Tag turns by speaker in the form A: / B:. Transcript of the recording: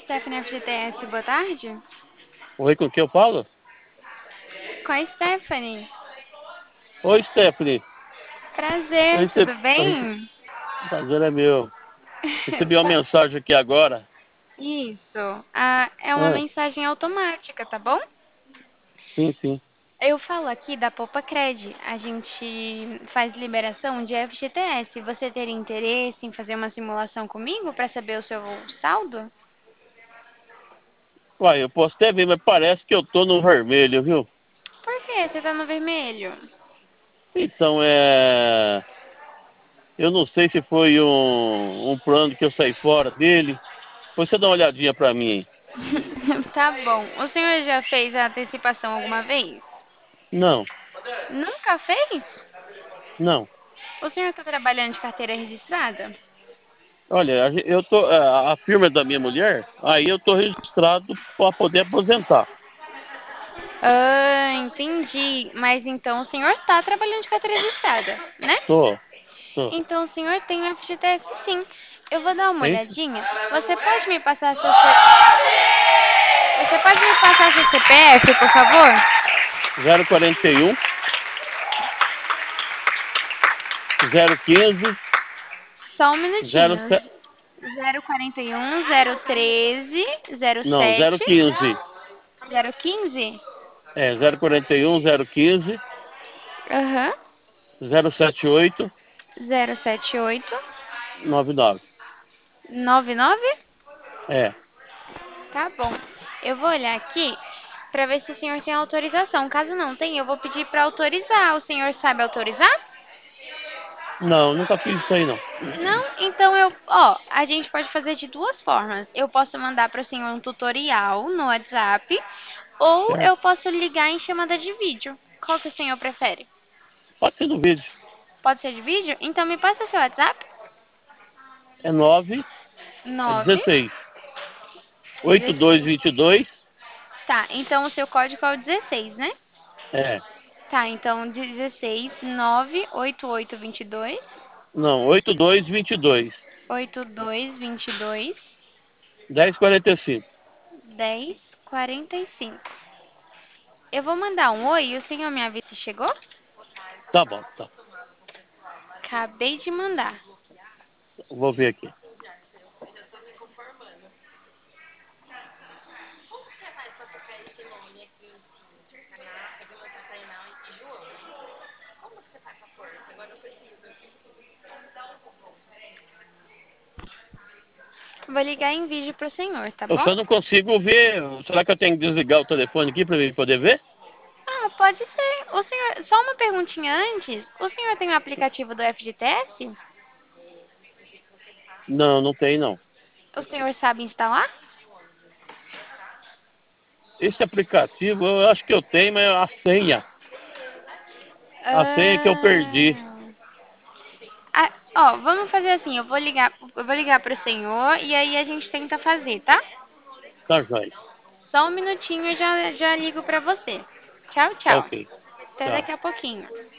A: Stephanie FGTS, boa tarde.
B: Oi, com quem eu falo?
A: Com a Stephanie.
B: Oi, Stephanie. Eu
A: Prazer,
B: recebi...
A: tudo bem?
B: Prazer é meu. Recebi uma
A: Tá-
B: mensagem aqui agora.
A: Isso. Ah, é uma
B: Ah,
A: mensagem automática, tá bom?
B: sim, sim.
A: Eu falo aqui da Poupa Cred. A gente faz liberação de FGTS. Você teria interesse em fazer uma simulação comigo para saber o seu saldo?
B: Uai, eu posso até ver, mas parece que eu tô no vermelho, viu?
A: Por que você tá no vermelho?
B: Então, eu não sei se foi um plano que eu saí fora dele. Depois você dá uma olhadinha pra mim.
A: Tá bom. O senhor já fez a antecipação alguma vez?
B: Não,
A: Nunca fez?
B: não.
A: O senhor está trabalhando de carteira registrada?
B: Olha, eu tô, a firma é da minha mulher, aí eu tô registrado para poder aposentar.
A: Ah, entendi. Mas então o senhor está trabalhando de carteira registrada, né?
B: Tô, tô.
A: Então o senhor tem o FGTS sim. Eu vou dar uma
B: Tem
A: olhadinha. Você pode me passar Você pode me passar seu CPF, por favor?
B: 041 015
A: Só um minutinho.
B: 07.
A: 041 013
B: Não,
A: 07
B: 015.
A: 015?
B: É, 041 015
A: Aham.
B: 078
A: 078
B: 99.
A: 99?
B: É.
A: Tá bom. Eu vou olhar aqui para ver se o senhor tem autorização. Caso não tenha, eu vou pedir para autorizar. O senhor sabe autorizar?
B: Não, nunca fiz isso aí não.
A: Não? Então a gente pode fazer de duas formas. Eu posso mandar para o senhor um tutorial no WhatsApp ou eu
B: Certo?
A: posso ligar em chamada de vídeo. Qual que o senhor prefere?
B: Pode ser no vídeo.
A: Pode ser de vídeo? Então me passa seu WhatsApp.
B: É 9, é
A: 9
B: 16.
A: 16.
B: 8222.
A: Tá, então o seu código é o 16, né?
B: É.
A: Tá, então 16 98822
B: Não, 8222.
A: 8222
B: 1045.
A: 1045. Eu vou mandar um oi e o senhor me avisa se chegou?
B: Tá bom, tá.
A: Acabei de mandar.
B: Vou ver aqui.
A: Vou ligar em vídeo pro senhor, tá
B: Eu
A: bom?
B: só não consigo ver. Será que eu tenho que desligar o telefone aqui para mim poder ver?
A: Ah, pode ser. O senhor, só uma perguntinha antes. O senhor tem o aplicativo do FGTS?
B: Não, não tem não.
A: O senhor sabe instalar?
B: Esse aplicativo eu acho que eu tenho, mas a senha. A senha que eu perdi.
A: Ah, ó, vamos fazer assim, eu vou ligar pro senhor e aí a gente tenta fazer, tá?
B: Tá, joia.
A: Só um minutinho e já ligo pra você. Tchau,
B: Tá
A: tchau.
B: ok.
A: Até
B: Tchau.
A: daqui a pouquinho.